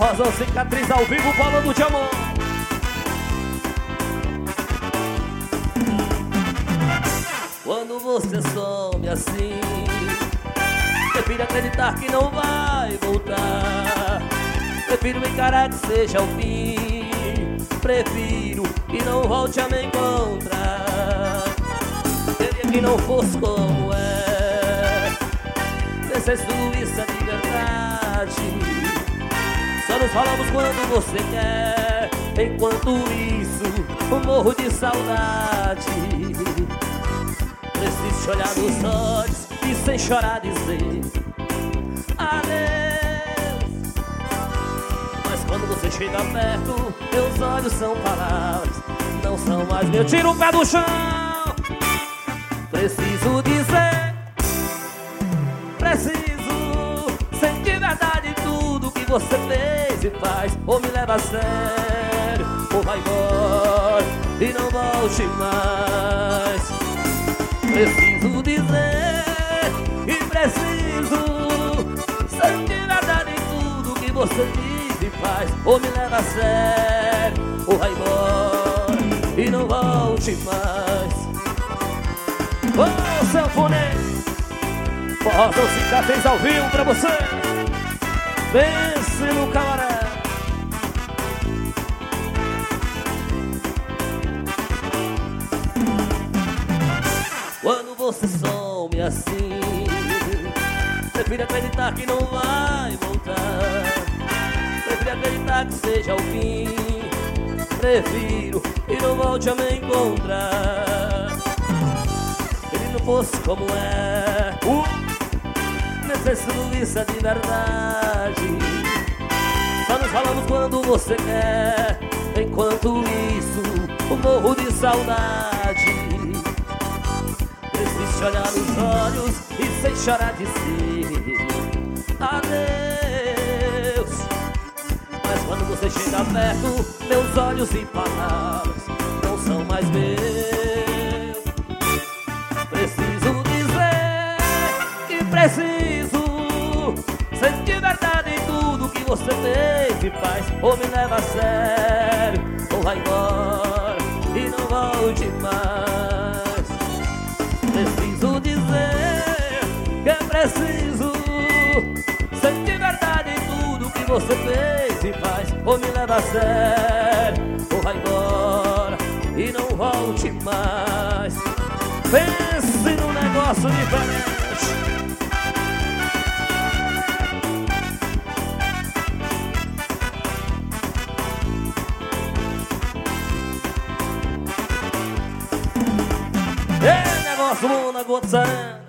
Forrozão Cicatriz ao vivo falando de amor. Quando você some assim, prefiro acreditar que não vai voltar. Prefiro encarar que seja o fim. Prefiro que não volte a me encontrar. Queria que não fosse como é. Pensa tudo isso é de verdade. Só nos falamos quando você quer. Enquanto isso, eu morro de saudade. Preciso te olhar nos olhos e sem chorar dizer adeus. Mas quando você chega perto, meus olhos são palavras, não são mais meus. Tira o pé do chão. Preciso dizer, preciso sentir verdade tudo que você fez e faz. Ou me leva a sério, ou vai embora e não volte mais. Preciso dizer e preciso sentir verdade em tudo que você diz e faz. Ou me leva a sério, ou vai embora e não volte mais. Ô, sanfoneiro, Forrozão Cicatriz ao vivo pra você. Pense no camaré. Quando você some assim, prefiro acreditar que não vai voltar. Prefiro acreditar que seja o fim. Prefiro que não volte a me encontrar. Se ele não fosse como é, necessito isso é de verdade. Só nos falamos quando você quer. Enquanto isso, eu morro de saudade. Preciso te olhar nos olhos e sem chorar dizer adeus. Mas quando você chega perto, meus olhos e palavras não são mais meus. Preciso dizer que preciso sentir verdade em tudo que você fez e faz. Ou me leva a sério, ou vai embora e não volte mais. Preciso dizer que é preciso sentir verdade em tudo que você fez e faz. Ou me leva a sério, ou vai embora e não volte mais. Pense num negócio diferente. Negócio bom na gota.